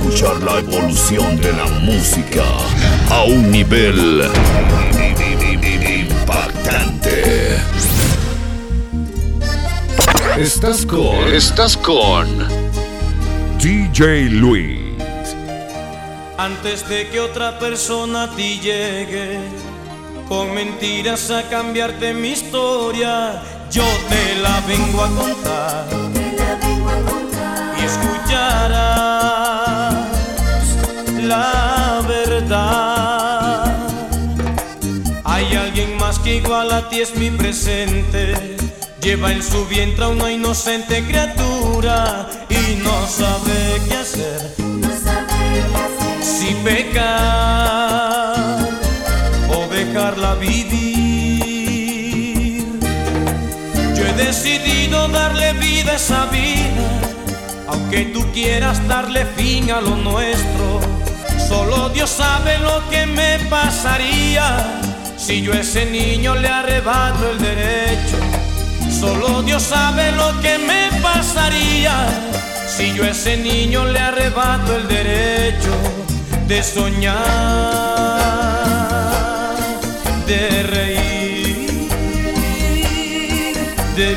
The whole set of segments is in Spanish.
escuchar la evolución de la música a un nivel impactante. Estás con DJ Luis. Antes de que otra persona a ti llegue con mentiras a cambiarte mi historia, yo te la vengo a contar, y escucharás la verdad. Hay alguien más que igual a ti es mi presente, lleva en su vientre a una inocente criatura y no sabe qué hacer, si pecar o dejarla vivir. Yo he decidido darle vida a esa vida, aunque tú quieras darle fin a lo nuestro. Solo Dios sabe lo que me pasaría si yo a ese niño le arrebato el derecho. Solo Dios sabe lo que me pasaría si yo a ese niño le arrebato el derecho de soñar, de reír, de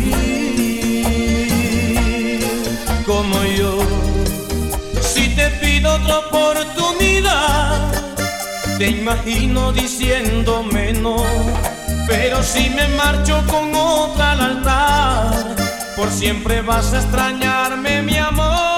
vivir como yo. Si te pido otra oportunidad, te imagino diciéndome no, pero si me marcho con otra al altar, por siempre vas a extrañarme, mi amor.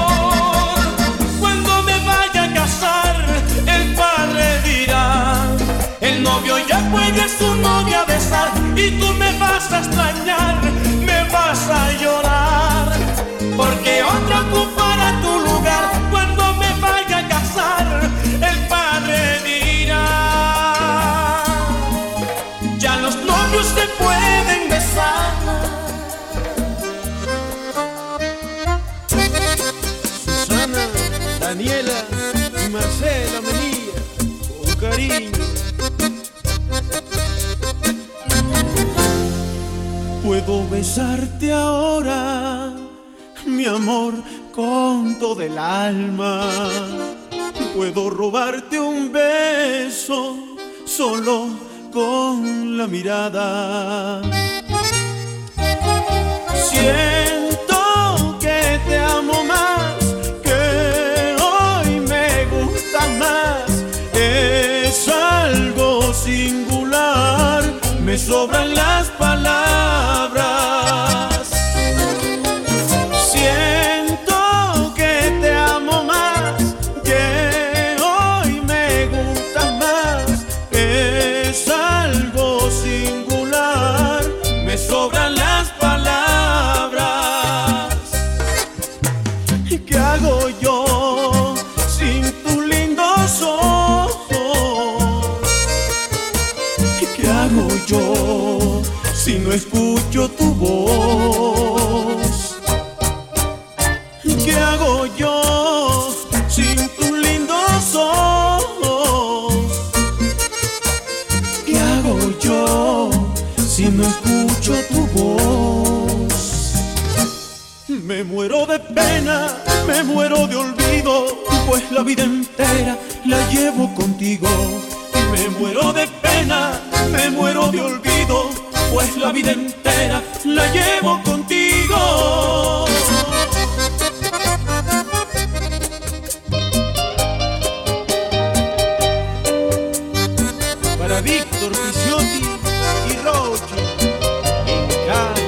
Cuando me vaya a casar, el padre dirá: el novio ya puede a su novia besar, y tú me vas a extrañar, me vas a llorar, porque otra ocupará tu lugar. Cuando me vaya a casar, el padre dirá: ya los novios se pueden besar. Susana, Daniela y Marcela Menía, con cariño. Puedo besarte ahora, mi amor, con todo el alma. Puedo robarte un beso solo con la mirada. Siento que te amo más, que hoy me gustas más. Es algo singular, me sobran las palabras. Siento que te amo más, que hoy me gustas más. Es algo singular, me sobran las palabras. ¿Qué hago yo sin tus lindos ojos? ¿Qué hago yo si no escucho tu voz? ¿Qué hago yo sin tus lindos ojos? ¿Qué hago yo si no escucho tu voz? Me muero de pena, me muero de olvido, pues la vida entera la llevo contigo. Me muero de pena, me muero de olvido, pues la vida entera la llevo contigo. Para Víctor Picciotti y Rochi en Cali.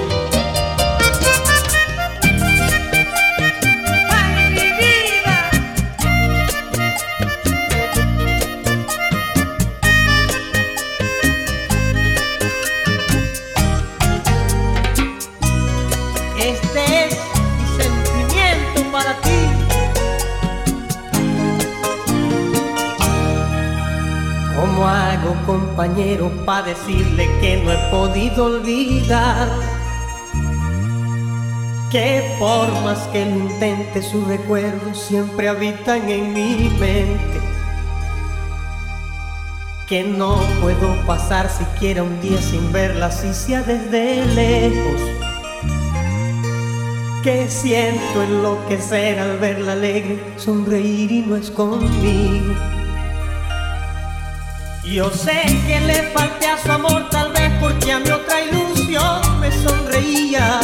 Este es mi sentimiento para ti. ¿Cómo hago, compañero, para decirle que no he podido olvidar? Que por más que lo intente, sus recuerdos siempre habitan en mi mente. Que no puedo pasar siquiera un día sin verla, si sea desde lejos. que siento enloquecer al verla alegre, sonreír y no es conmigo. Yo sé que le falté a su amor, tal vez porque a mi otra ilusión me sonreía.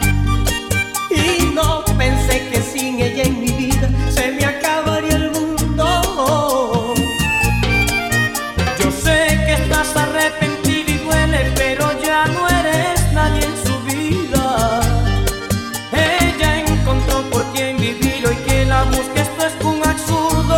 Y no pensé que sin ella en mi vida se me acabaría el mundo. Yo sé que estás arrepentida y duele, pero ya no eres nadie en su vida. Ella encontró por quien vivir, hoy que la busque esto es un absurdo.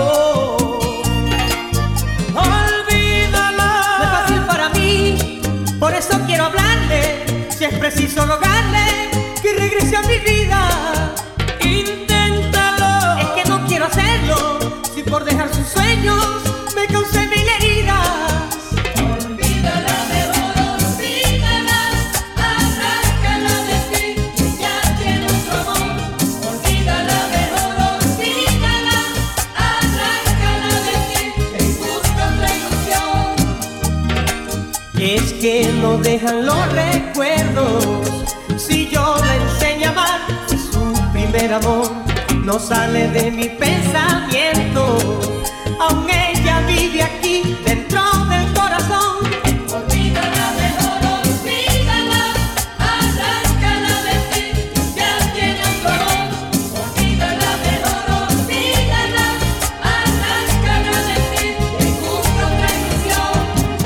Olvídala. No es fácil para mí, por eso quiero hablarle. Si es preciso rogarle que regrese a mi vida. Inténtalo. Es que no quiero hacerlo, si por dejar sus sueños me causé mil heridas. Olvídala, mejor olvídala, arráncala de ti, que ya tiene otro amor. Olvídala, mejor olvídala, arráncala de ti, que busca otra ilusión. Es que no dejan los recuerdos. Si yo la enseño a amar, si su primer amor no sale de mi pensamiento, aún ella vive aquí dentro del corazón. Olvídala, mejor olvídala, arráncala de ti, ya tiene otro amor. Olvídala, mejor olvídala, arráncala de ti, que busca otra ilusión.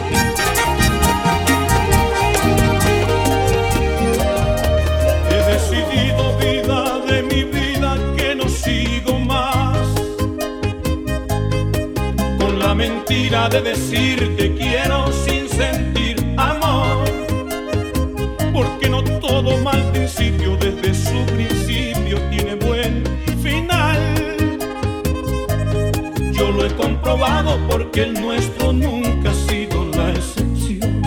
He decidido, vida de mi vida, que no sigo más con la mentira de decir te quiero sin sentir amor, porque no todo mal principio desde su principio tiene buen final. Yo lo he comprobado porque el nuestro nunca ha sido la excepción.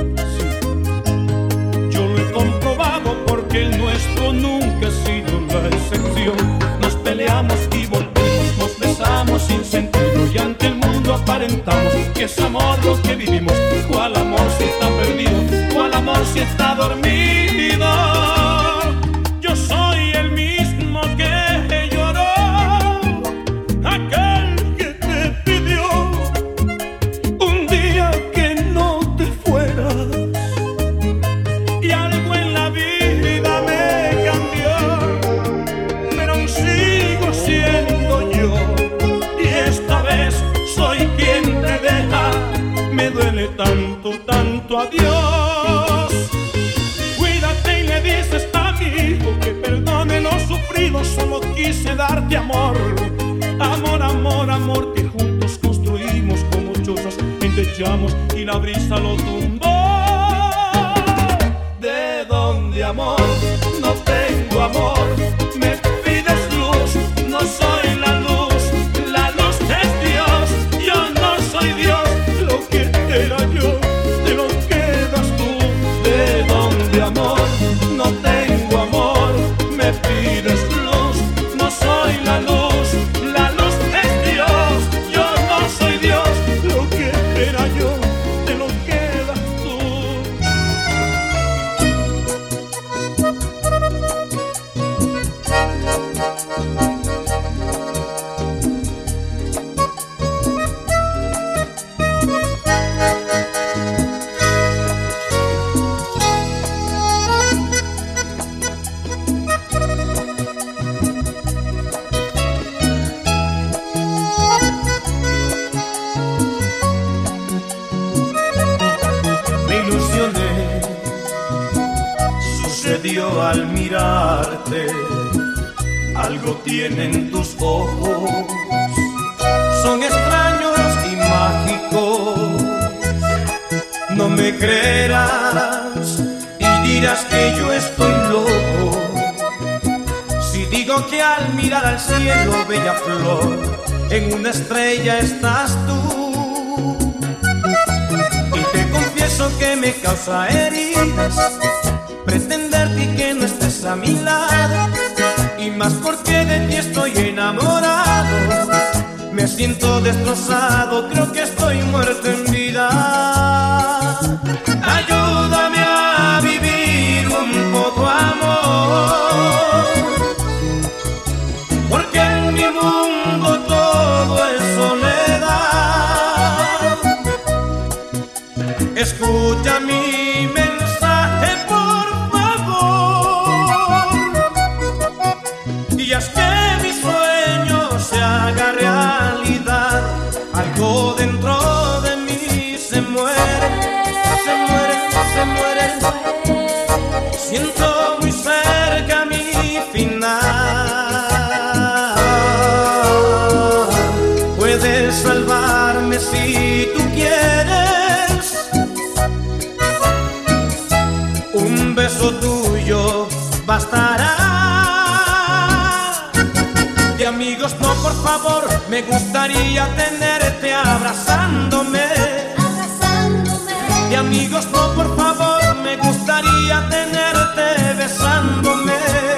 Yo lo he comprobado porque el nuestro nunca ha sido la excepción. Nos peleamos y volvemos, nos besamos sin sentido y ante el mundo aparentamos que es amor lo que vivimos. ¿Cuál amor si está perdido? ¿Cuál amor si está dormido? Yo soy el mismo que lloró, aquel que te pidió un día que no te fueras. Y algo en la vida me cambió, pero aún sigo siendo yo. Y esta vez soy quien te deja, me duele tanto, tanto adiós. Cuídate y le dices a mi hijo que perdone lo sufrido, solo quise darte amor. Amor, amor, amor, que juntos construimos como chozas en techamos y la brisa lo tumbó. ¿De dónde amor? No tengo amor. Me pides luz, no soy la luz. La luz es Dios, yo no soy Dios. Lo que era yo, te lo quedas tú. ¿De dónde amor? No tengo amor. Me pides luz, no soy la luz. La luz es Dios, yo no soy Dios. Lo que era yo, te lo quedas tú. Me ilusioné, sucedió al mirarte. Algo tienen tus ojos, son extraños y mágicos. No me creerás y dirás que yo estoy loco si digo que al mirar al cielo, bella flor, en una estrella estás tú. Y te confieso que me causa heridas pretenderte y que no estés a mi lado, y más porque de ti estoy enamorado. Me siento destrozado, creo que estoy muerto en vida. Ayúdame a vivir un poco, amor. amigos no, por favor, me gustaría tenerte abrazándome. De amigos no, por favor, me gustaría tenerte besándome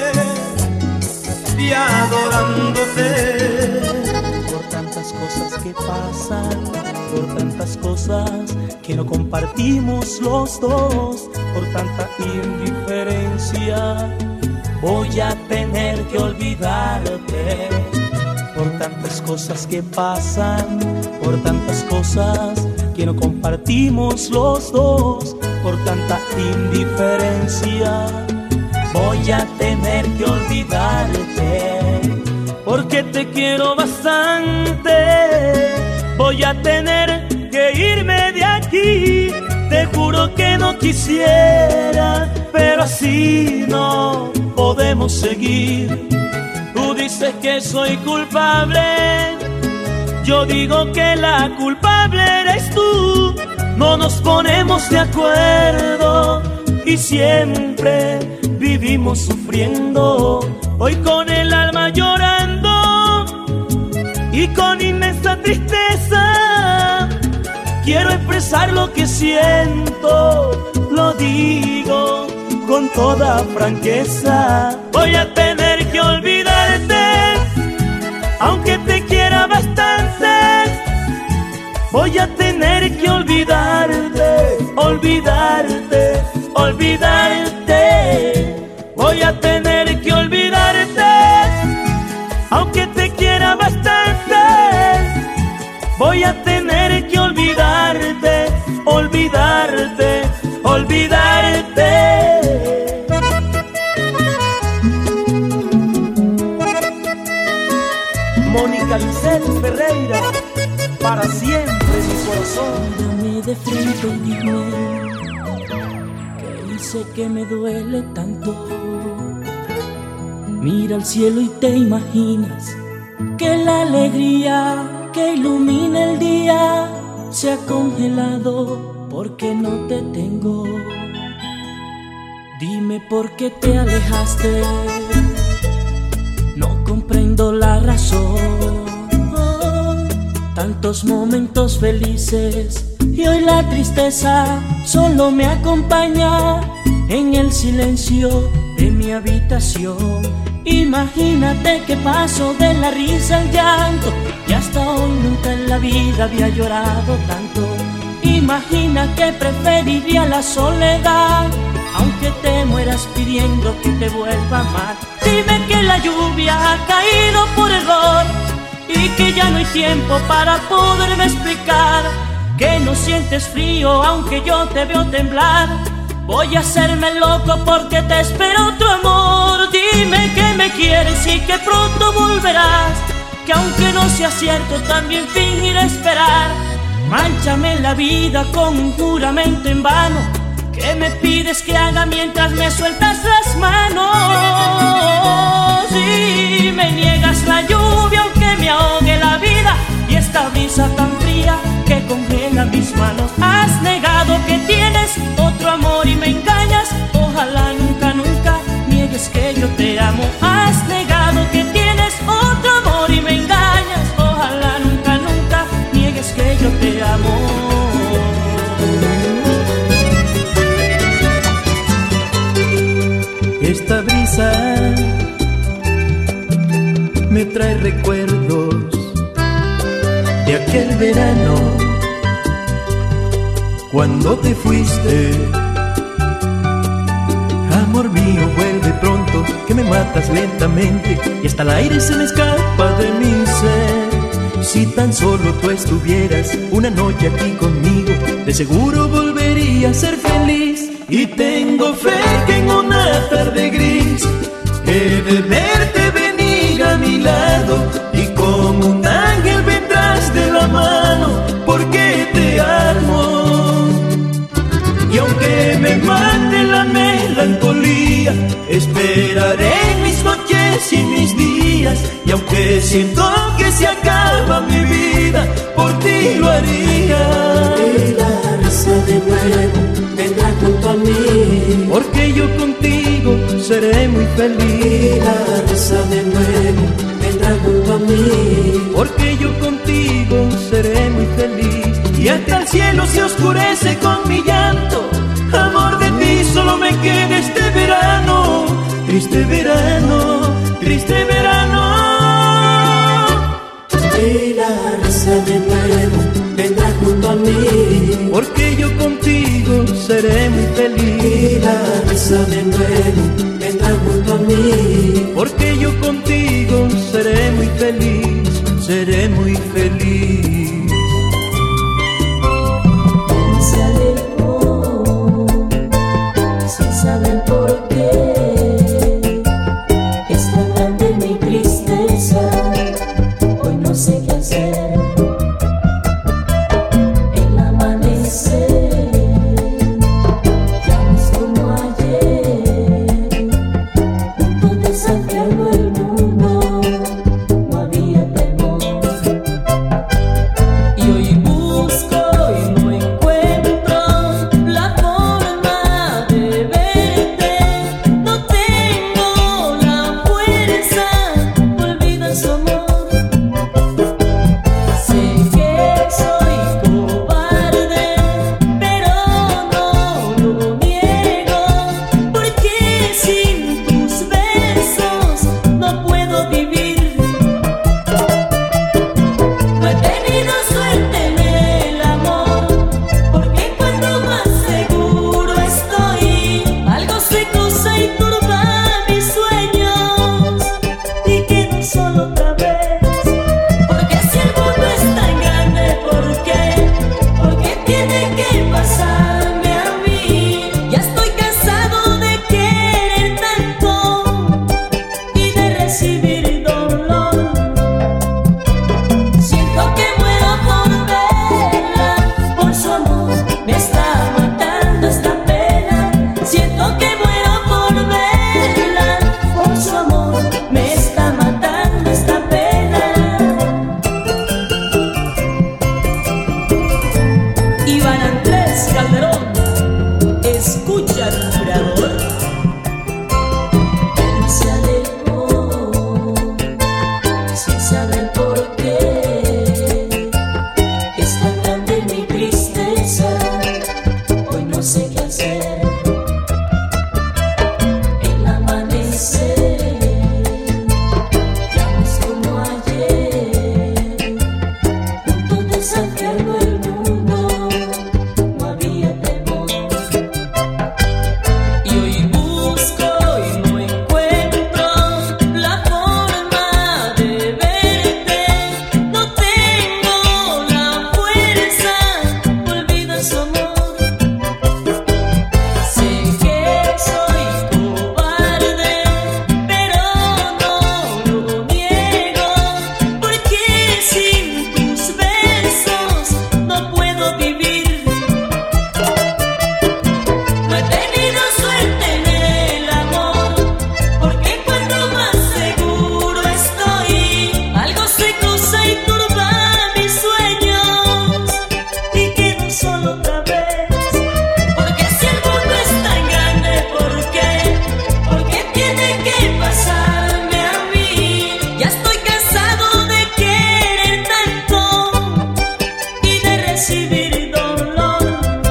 y adorándote. Por tantas cosas que pasan, por tantas cosas que no compartimos los dos, por tanta indiferencia, voy a tener que olvidarte. Por tantas cosas que pasan, por tantas cosas que no compartimos los dos, por tanta indiferencia, voy a tener que olvidarte. Porque te quiero bastante, voy a tener que irme de aquí. Te juro que no quisiera, pero así no podemos seguir. Tú dices que soy culpable, yo digo que la culpable eres tú. No nos ponemos de acuerdo y siempre vivimos sufriendo. Hoy con el alma llorando y con inmensa tristeza, quiero expresar lo que siento, lo digo con toda franqueza. Voy a tener que olvidarte, aunque te quiera bastante. Voy a tener que olvidarte, olvidarte, olvidarte. Voy a tener que olvidarte, aunque te quiera bastante. Voy a tener que olvidarte, olvidarte, olvidarte. Mónica Lisset Ferreira, para siempre mi corazón. Mírame de frente y dime que hice que me duele tanto. Mira al cielo y te imaginas que la alegría que ilumina el día se ha congelado porque no te tengo. Dime por qué te alejaste, no comprendo la razón. Tantos momentos felices y hoy la tristeza solo me acompaña en el silencio de mi habitación. Imagínate que paso de la risa al llanto y hasta hoy nunca en la vida había llorado tanto. Imagina que preferiría la soledad, aunque te mueras pidiendo que te vuelva a amar. Dime que la lluvia ha caído por error y que ya no hay tiempo para poderme explicar, que no sientes frío aunque yo te veo temblar. Voy a hacerme loco porque te espero otro amor. Dime que me quieres y que pronto volverás, que aunque no sea cierto también fingiré esperar. Mánchame la vida con un juramento en vano, que me pides que haga mientras me sueltas las manos. Y me niegas la lluvia aunque me ahogue la vida, y esta brisa tan fría que congela mis manos. Has negado que tienes otro amor y me engañas. Ojalá nunca, nunca niegues que yo te amo. Has negado que tienes otro amor y me engañas. Ojalá nunca, nunca niegues que yo te amo. Esta brisa me trae recuerdos de aquel verano cuando te fuiste. Amor mío, vuelve pronto, que me matas lentamente y hasta el aire se me escapa de mi ser. Si tan solo tú estuvieras una noche aquí conmigo, de seguro volvería a ser feliz. Y tengo fe que en una tarde gris he de verte venir a mi lado, y como un ángel vendrás de la mano, porque te amo. Y aunque me mate la melancolía, esperaré mis noches y mis días. Y aunque siento que se acaba mi vida, por ti lo haría. Y la risa de nuevo vendrá junto a mí, porque yo contigo seré muy feliz. y la risa de nuevo vendrá vendrás junto a mí, porque yo contigo seré muy feliz. Y hasta el cielo se oscurece con mi llanto, amor, de ti solo me queda este verano, triste verano, triste verano. Y la risa de nuevo vendrás junto a mí, porque yo contigo seré muy feliz. y la risa de nuevo vendrás junto a mí, porque yo contigo seré muy feliz, seré muy feliz. Se alejó sin saber por qué. Es tan grande mi tristeza, hoy no sé qué hacer. El amanecer ya no es como ayer, juntos desafiando el mundo, no había temor. Y hoy busco y no encuentro la forma de verte. No tengo la fuerza, olvida su amor. Sé que soy cobarde, pero no lo niego, porque sin tus besos no puedo vivir. No he tenido suerte en el amor, porque cuando más seguro estoy, algo se cruza y turba mis sueños, y quedo solo otra vez. Porque si el mundo es tan grande, ¿por qué? Porque tiene que pasarme a mí. Ya estoy cansado de querer tanto y de recibir dolor. Siento que muero por verla, por su amor me está matando esta pena. Siento que muero por verla, por su amor me está matando esta pena. Iván Andrés Calderón, escucha al curador. Se alejó sin saber por qué. Es tan grande mi tristeza, hoy no sé qué hacer. El amanecer ya no es como ayer, juntos desafiando el mundo, no había temor. Y hoy busco y no encuentro la forma de verte. No tengo la fuerza, olvida su amor. Sé que soy cobarde, pero no lo niego, porque sin tus besos no puedo vivir. No he tenido suerte en el amor, porque cuando más seguro estoy, algo se cruza y turba mis sueños, y quedo solo otra vez. Porque si el mundo es tan grande, ¿por qué? Porque tiene que pasarme a mí. Ya estoy cansado de querer tanto y de recibir dolor.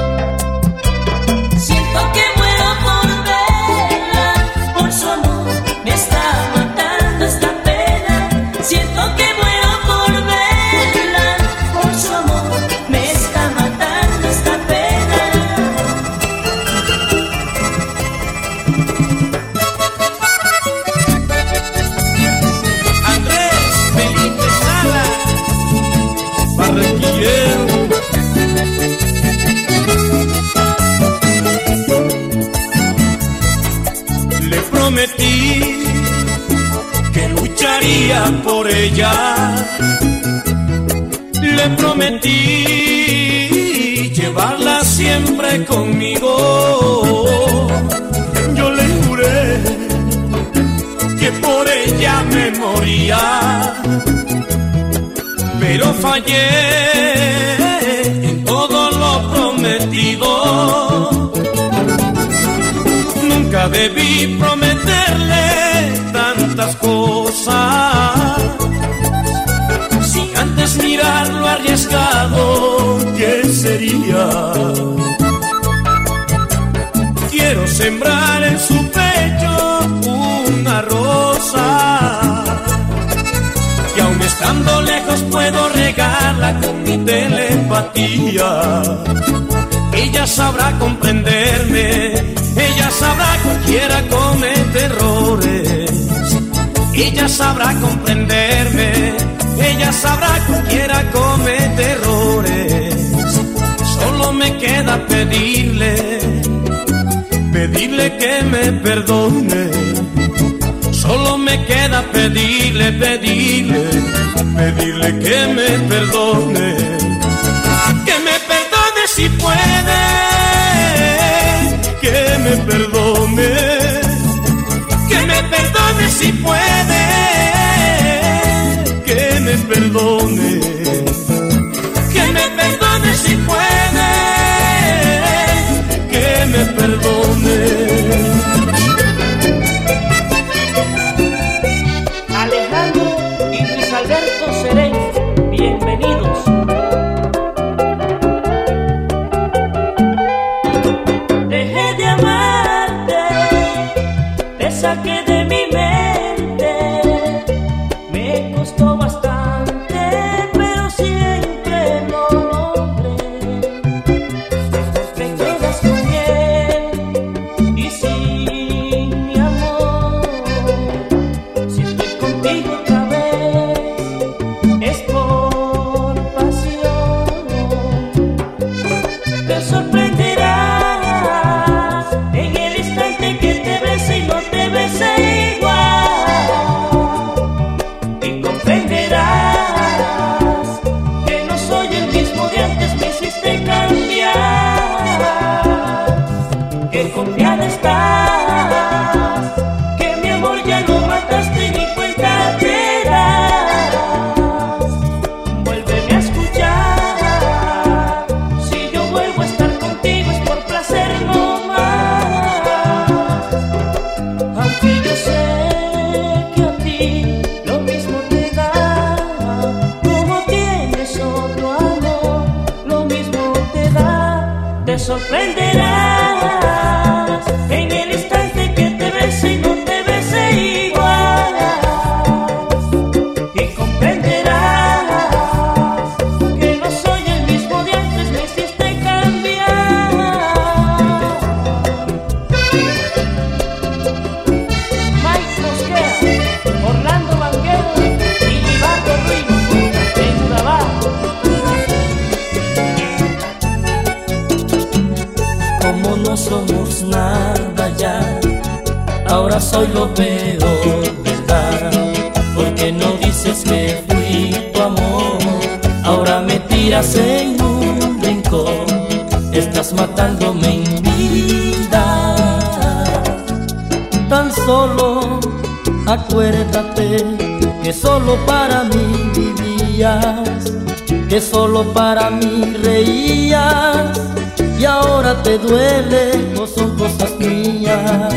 Siento que muero por verla, por su amor me está matando esta pena. Siento que muero por verla, por su amor me está matando esta pena. Andrés Felipe Sala, barranquillero. Le prometí que lucharía por ella. Le prometí llevarla siempre conmigo. Yo le juré que por ella me moría, pero fallé en todo lo prometido. Nunca debí prometerle tantas cosas, sería. Quiero sembrar en su pecho una rosa, y aun estando lejos puedo regarla con mi telepatía. Ella sabrá comprenderme, ella sabrá que cualquiera comete errores. Ella sabrá comprenderme, ella sabrá que cualquiera comete errores. Solo me queda pedirle que me perdone. Solo me queda pedirle que me perdone. Que me perdone si puede, que me perdone. Que me perdone si puede, que me perdone. Que me perdone si puede, que me perdone. Alejandro y Luis Alberto Serén, bienvenidos. Dejé de amarte, te saqué de mi mente, me costó bastante, pero siempre lo logré. Te quedas con él y sin mi amor. Si estoy contigo otra vez es por pasión. Te sorprenderás en el instante que te bese y no te bese igual, y comprenderás que no soy el mismo de antes, me hiciste cambiar. Que confiada estás, que mi amor ya lo mataste ni cuenta te das. Vuélveme a escuchar, si yo vuelvo a estar contigo es por placer no más. Aunque yo sé que a ti lo mismo te da, como tienes otro amor, lo mismo te da. Te sorprenderás en el instante que te bese y no te bese igual, y comprenderás que no soy el mismo de antes, me hiciste cambiar. Mike Mosquera, Orlando Banquero y Libardo Ruiz en trabajo. Como no somos nada ya, ahora soy lo peor, ¿verdad? Porque no dices que fui tu amor, ahora me tiras en un rincón, estás matándome en vida. Tan solo acuérdate que solo para mí vivías, que solo para mí reías, y ahora te duele o son cosas mías.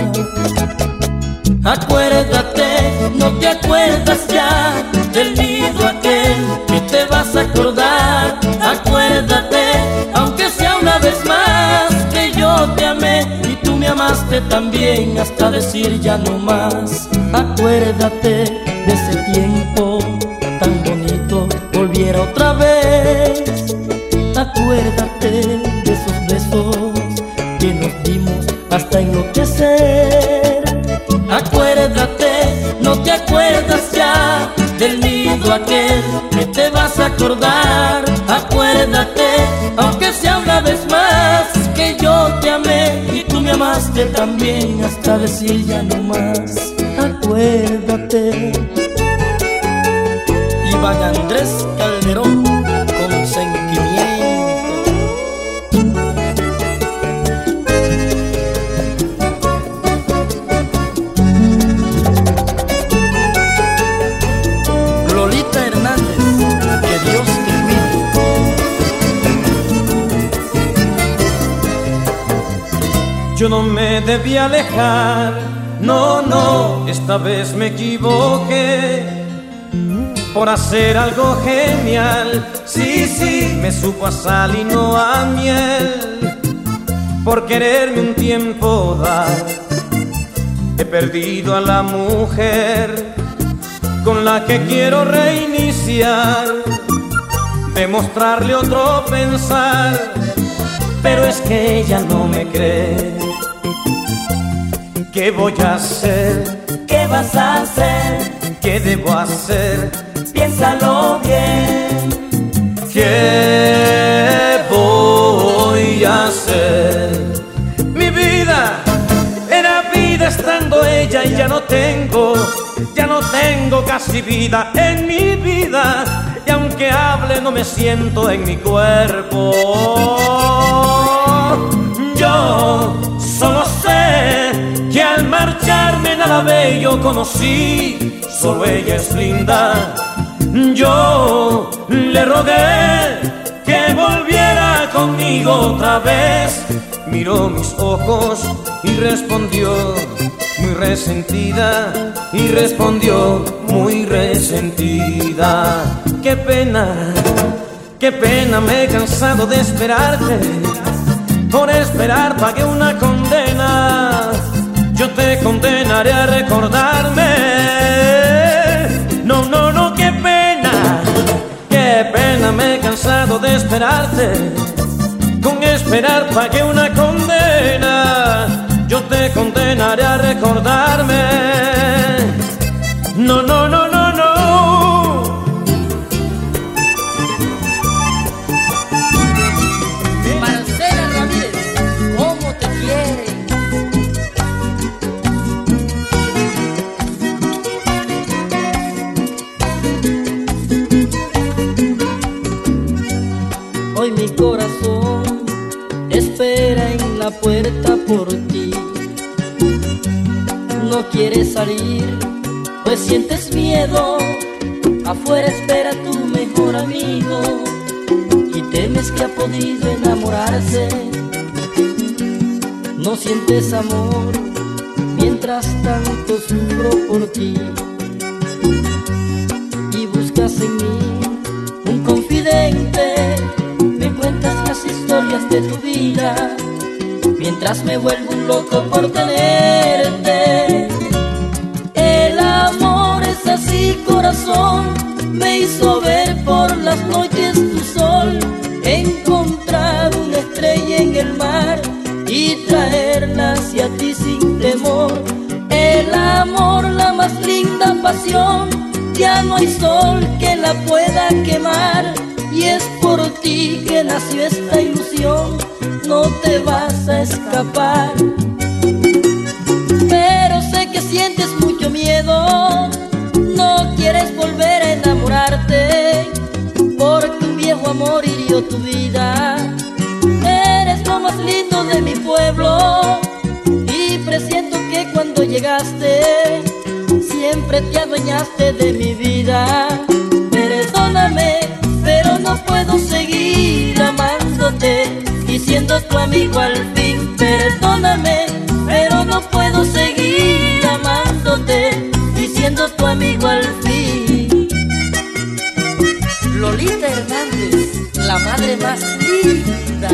Acuérdate, no te acuerdas ya del nido aquel que te vas a acordar. Acuérdate, aunque sea una vez más, que yo te amé y tú me amaste también, hasta decir ya no más. Acuérdate de ese tiempo tan bonito, volviera otra vez. Acuérdate de esos besos que nos dimos hasta enloquecer. Acuérdate, no te acuerdas ya del nido aquel que te vas a acordar. Acuérdate, aunque sea una vez más, que yo te amé y tú me amaste también, hasta decir ya no más. Acuérdate. Iván Andrés Calderón, con sentimiento. Lolita Hernández, que Dios te cuide. Yo no me debí alejar, no, esta vez me equivoqué. por hacer algo genial. Sí, sí, me supo a sal y no a miel, por quererme un tiempo dar. He perdido a la mujer con la que quiero reiniciar, demostrarle otro pensar, pero es que ella no me cree. ¿Qué voy a hacer? ¿Qué vas a hacer? ¿Qué debo hacer? Piénsalo bien. ¿Qué voy a hacer? Mi vida era vida estando ella y ya no tengo casi vida en mi vida. Y aunque hable no me siento en mi cuerpo. Yo solo sé que al marcharme nada bello conocí, solo ella es linda. Yo le rogué que volviera conmigo otra vez. Miró mis ojos y respondió muy resentida, y respondió muy resentida. Qué pena, me he cansado de esperarte. Por esperar pagué una condena. Yo te condenaré a recordarme. No, no, no, qué pena, me he cansado de esperarte. Con esperar pagué una condena. Yo te condenaré a recordarme. No, no, no, no, no. Marcela Ramírez, ¿cómo te quiere? Hoy mi corazón espera en la puerta por ti. No quieres salir, pues sientes miedo. Afuera espera tu mejor amigo y temes que ha podido enamorarse. No sientes amor, mientras tanto sufro por ti. Y buscas en mí un confidente. Me cuentas las historias de tu vida, mientras me vuelvo un loco por tenerte. El amor es así, corazón, me hizo ver por las noches tu sol, encontrar una estrella en el mar y traerla hacia ti sin temor. El amor, la más linda pasión, ya no hay sol que la pueda quemar. Y es por ti que nació esta ilusión, no te vas a escapar. Pero sé que sientes mucho miedo, no quieres volver a enamorarte, porque un viejo amor hirió tu vida. Eres lo más lindo de mi pueblo y presiento que cuando llegaste siempre te adueñaste de mi vida. Perdóname, pero no puedo seguir amándote y siendo tu amigo al fin. Perdóname, pero no puedo seguir amándote y siendo tu amigo al fin. Lolita Hernández, la madre más linda.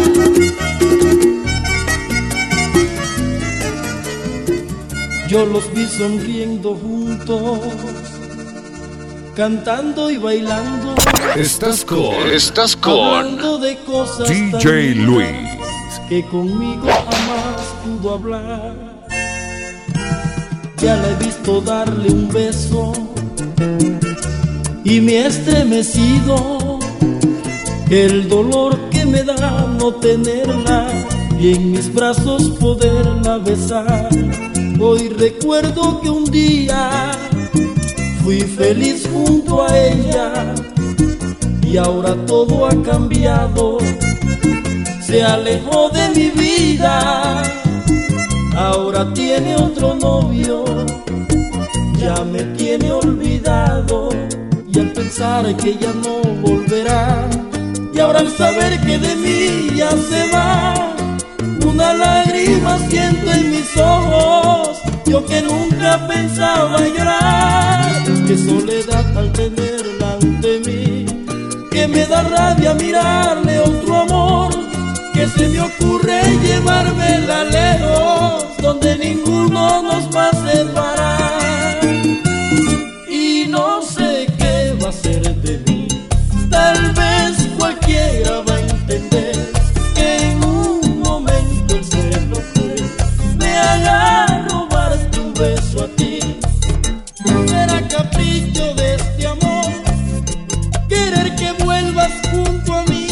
Yo los vi sonriendo juntos, cantando y bailando. Estás con Hablando de cosas DJ tan Luis, que conmigo jamás pudo hablar. Ya la he visto darle un beso y me he estremecido. El dolor que me da no tenerla y en mis brazos poderla besar. Hoy recuerdo que un día fui feliz junto a ella y ahora todo ha cambiado. Se alejó de mi vida, ahora tiene otro novio, ya me tiene olvidado. Y al pensar que ya no volverá, y ahora al saber que de mí ya se va, una lágrima siento en mis ojos. Yo que nunca pensaba llorar, qué soledad al tenerla de mí, que me da rabia mirarle otro amor, que se me ocurre llevármela lejos, donde ninguno nos va a separar. Y no sé qué va a ser de mí, tal vez cualquiera va a entender que en un momento el cielo fue, me haga robarte un beso a ti. Será capricho de este amor, querer que vuelvas junto a mí.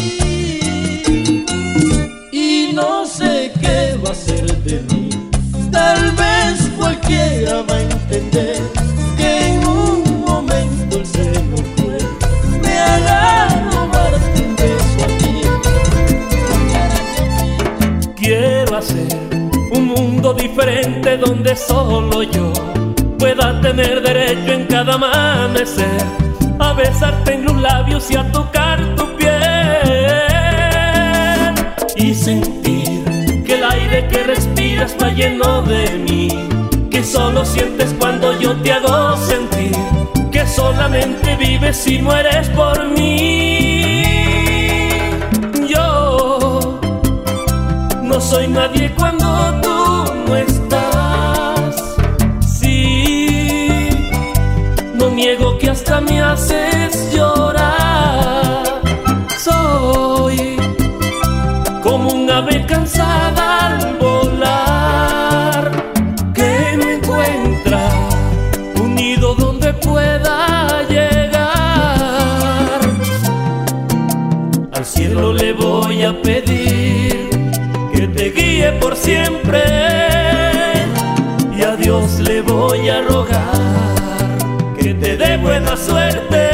Y no sé qué va a ser de mí, tal vez cualquiera va a entender que en un momento el cielo fue, me haga robarte un beso a ti. Quiero hacer un mundo diferente donde solo yo pueda tener derecho en cada amanecer a besarte en los labios y a tocar tu piel y sentir que el aire que respiras va lleno de mí, que solo sientes cuando yo te hago sentir que solamente vives y mueres por mí. Yo no soy nadie cuando tú no estás. Sí, no niego que hasta me haces llorar. Soy como un ave cansada al volar, que no encuentra un nido donde pueda llegar. Al cielo le voy a pedir que te guíe por siempre, y a Dios le voy a rogar que te dé buena suerte,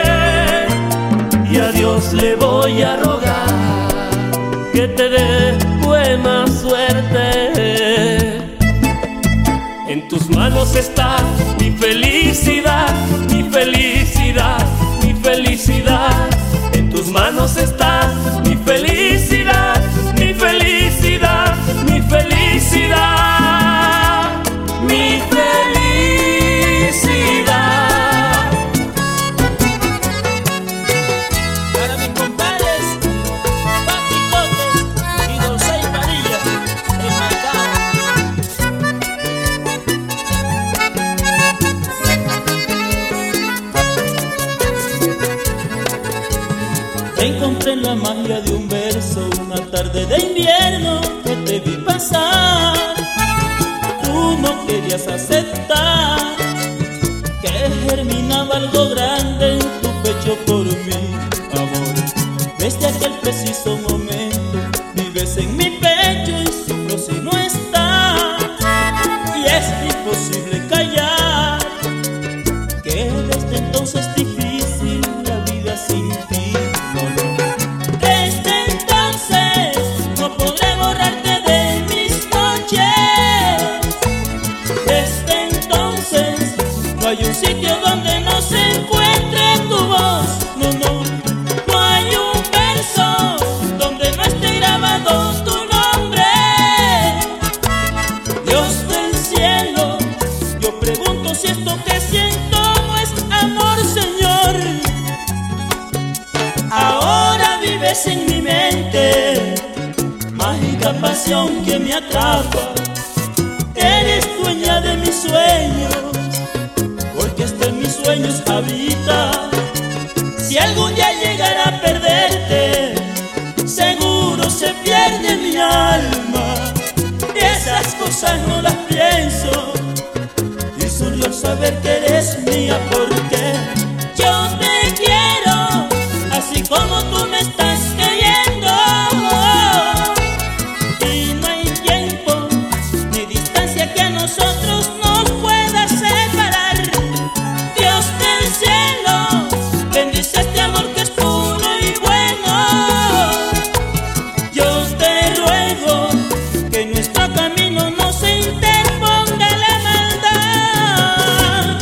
y a Dios le voy a rogar que te dé buena suerte. En tus manos está mi felicidad, mi felicidad, mi felicidad. En tus manos está mi felicidad, mi felicidad, mi felicidad, mi felicidad. Para mis compadres, Papi Cotes y Dolce Padilla, en Macao. Encontré la magia de un verso una tarde de invierno que te vi pasar. Tú no querías aceptar que germinaba algo grande en tu pecho por mí, amor. Desde aquel preciso momento vives en mi pecho y sufro si no estás. Y es imposible callar que desde entonces difícil la vida sin ti. Desde entonces no podré borrarte de mis noches. Desde entonces no hay un sitio donde no se encuentre tu voz. No, no, no hay un verso donde no esté grabado tu nombre. Dios del cielo, yo pregunto si esto que siento no es amor, Señor. Ahora vives en mi mente, mágica pasión que me atrapa. Eres dueña de mis sueños, porque hasta en mis sueños habita. Si algún día llegara a perderte, seguro se pierde mi alma. Esas cosas no las pienso, y solo al saber que eres mía, porque yo te quiero así como tú me estás queriendo. Y no hay tiempo ni distancia que a nosotros nos pueda separar. Dios del cielo, bendice este amor que es puro y bueno. Yo te ruego que en nuestro camino no se interponga la maldad.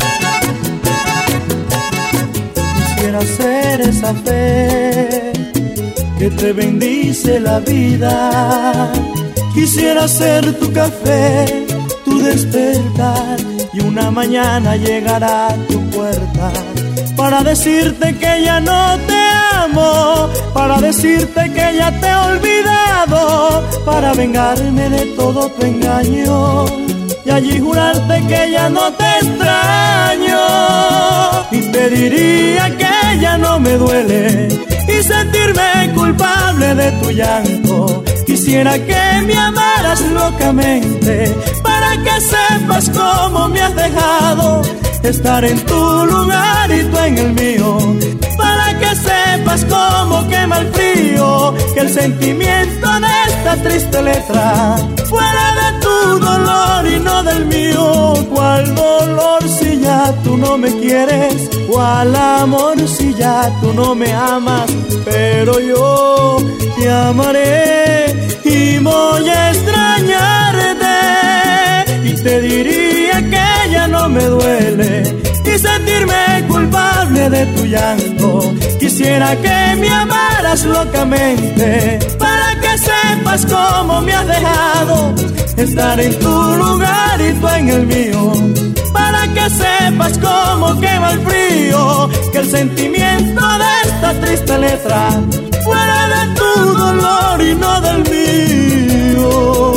Quisiera ser esa fe que te bendice la vida. Quisiera ser tu café, tu despertar, y una mañana llegar a tu puerta para decirte que ya no te amo, para decirte que ya te he olvidado, para vengarme de todo tu engaño y allí jurarte que ya no te extraño. Y te diría que ya no me duele y sentirme culpable de tu llanto. Quisiera que me amaras locamente para que sepas cómo me has dejado, estar en tu lugar y tú en el mío, para que sepas cómo quema el frío, que el sentimiento de esta triste letra fuera de tu dolor y no del mío. ¿Cuál dolor si ya tú no me quieres? ¿Cuál amor si ya tú no me amas? Pero yo te amaré y voy a extrañarte, y te diría que ya no me duele y sentirme culpable de tu llanto. Quisiera que me amaras locamente para que sepas cómo me has dejado, estar en tu lugar y tú en el mío, para que sepas cómo quema el frío, que el sentimiento de esta triste letra fuera de tu dolor y no del mío.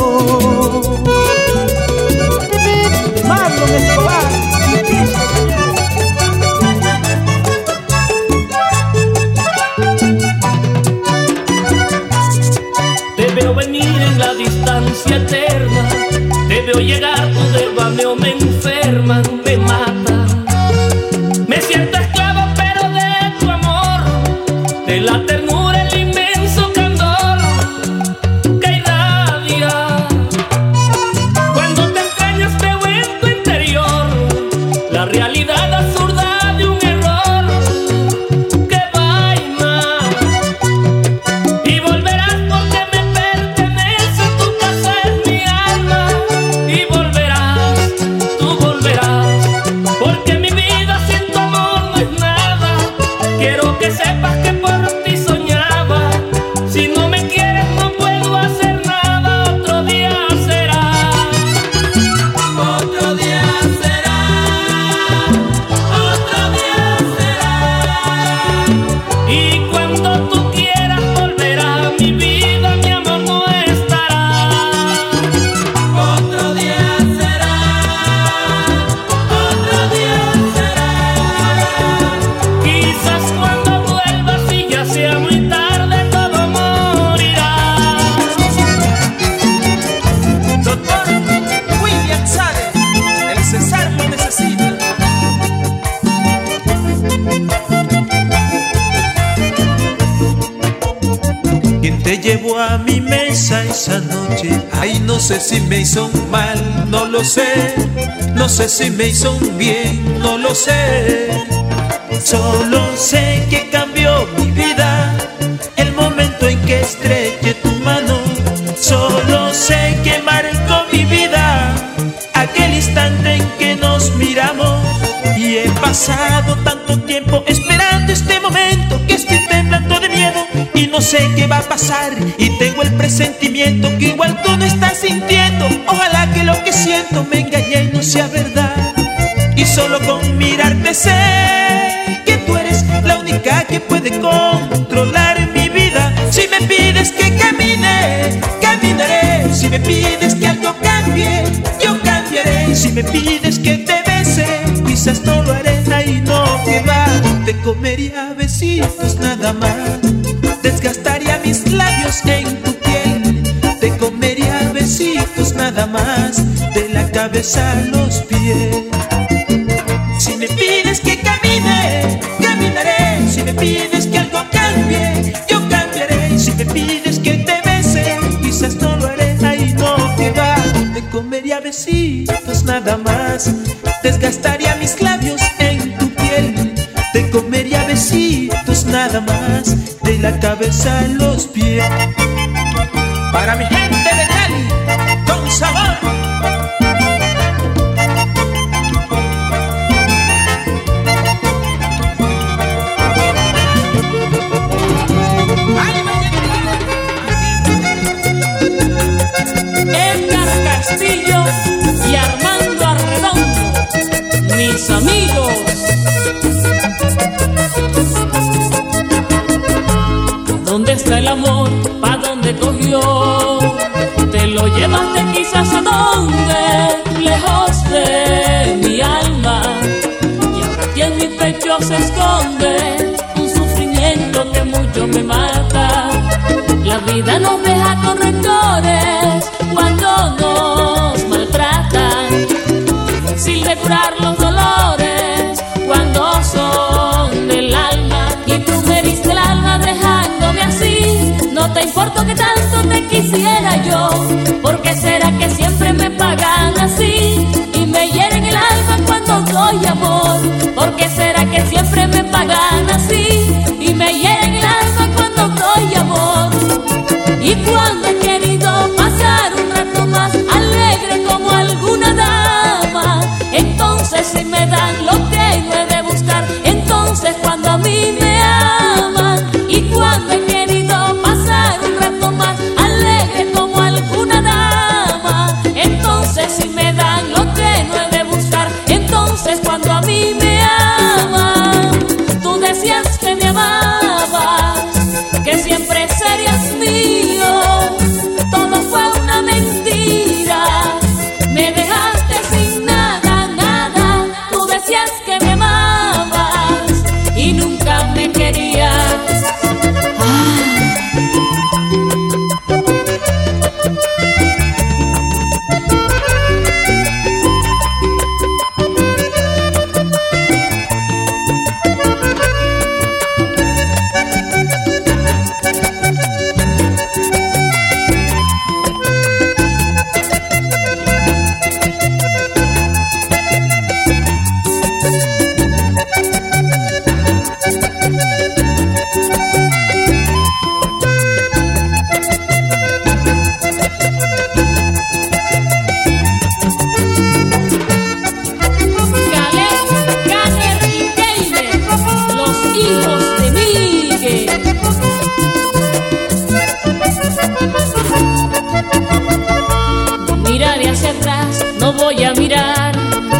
Marlon Escobar. Te veo venir en la distancia eterna, te veo llegar, tu desvaneo me enferma, me mata. Me siento esclavo pero de tu amor, de la ternura, el inmenso candor que irradia. Cuando te extrañas te veo en tu interior, la realidad absurda de un error. ¡Qué vaina! Y volverás porque me pertenece, tu casa es mi alma. Y volverás, tú volverás, porque mi vida sin tu amor no es nada. Quiero que sepas que por ti soñaba, si no me quieres no puedo hacer nada. Otro día será, otro día será, otro día será. Y cuando tú quieras volverá, mi vida, mi amor no estará. Otro día será, otro día será. Quizás cuando vuelvas y ya sea muy tarde, todo morirá. Doctor William Sade, el César lo necesita. ¿Quién te llevó a mi mesa esa noche? Ay, no sé si me hizo un mal, no lo sé. No sé si me hizo un bien, no lo sé. Solo sé que cambió mi vida el momento en que estreché tu mano. Solo sé que marcó mi vida aquel instante en que nos miramos. Y he pasado tanto tiempo esperando este momento que estoy temblando de miedo y no sé qué va a pasar. Y tengo el presentimiento que igual tú no estás sintiendo. Ojalá que lo que siento me engañe y no sea verdad. Y solo con mirarte sé que tú eres la única que puede controlar mi vida. Si me pides que camine, caminaré. Si me pides que algo cambie, yo cambiaré. Si me pides que te bese, quizás no lo haré. Ahí no, que va. Te comería besitos nada más, desgastaría mis labios en tu piel. Te comería besitos nada más, de la cabeza a los pies. Si me pides que camine, caminaré. Si me pides que algo cambie, yo cambiaré. Si me pides que te bese, quizás no lo haré. Ahí no, que va. Te comería besitos nada más, desgastaría mis labios en tu piel. Te comería besitos nada más, de la cabeza a los pies. Para mi gente de Cali, con sabor. Edgar Castillo y Armando Arredondo, mis amigos. pecho se esconde un sufrimiento que mucho me mata. La vida nos deja con rencores cuando nos maltratan, sin curar los dolores cuando son del alma. Y tú me heriste el alma dejándome así. No te importa que tanto te quisiera yo. ¿Por qué será que siempre me pagan así y me hieren el alma cuando doy amor? ¿Por qué será que siempre me pagan así y me hieren el alma cuando doy amor? Y cuando he querido pasar un rato más alegre como alguna dama, entonces si me dan lo que no he de buscar, entonces cuando a mí me aman. Y cuando he querido pasar un rato más alegre como alguna dama, entonces si me dan lo que no he de buscar, entonces cuando a mí me aman. Tú decías que me amabas, que siempre serías mío, todo fue una mentira, me dejaste sin nada, nada. Tú decías que me amabas y nunca me querías. No voy a mirar,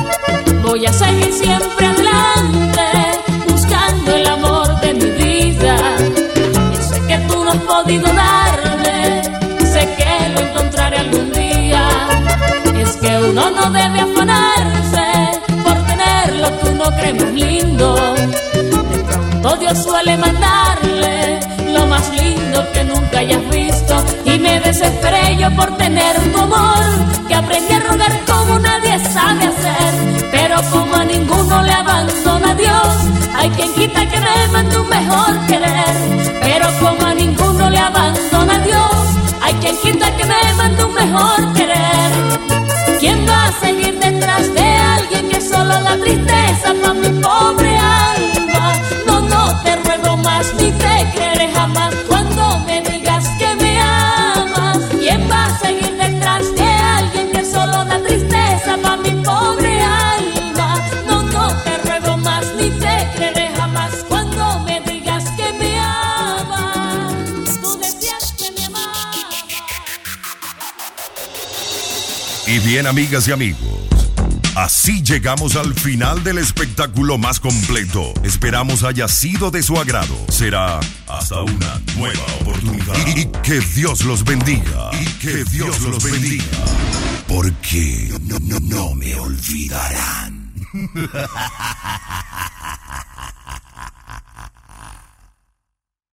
voy a seguir siempre adelante, buscando el amor de mi vida. Yo sé que tú no has podido darme, sé que lo encontraré algún día. Es que uno no debe afanarse por tener lo que uno cree más lindo. De pronto Dios suele mandarle lo más lindo que nunca hayas visto. Y me desesperé yo por tener tu amor, que aprendí a rogar como nadie sabe hacer. Pero como a ninguno le abandona Dios, hay quien quita que me mande un mejor querer. Pero como a ninguno le abandona Dios, hay quien quita que me mande un mejor querer. ¿Quién va a seguir detrás de alguien que solo da tristeza pa' mi pobre alma? No, no te ruego más ni te creeré jamás cuando me digas que me amas. ¿Quién va a seguir detrás de alguien que solo da tristeza pa' mi pobre alma? No, no te ruego más ni te creeré jamás cuando me digas que me amas. Tú decías que me amabas. Y bien, amigas y amigos, así llegamos al final del espectáculo más completo. Esperamos haya sido de su agrado. Será hasta una nueva oportunidad. Y que Dios los bendiga. Y que Dios los bendiga. Porque no me olvidarán.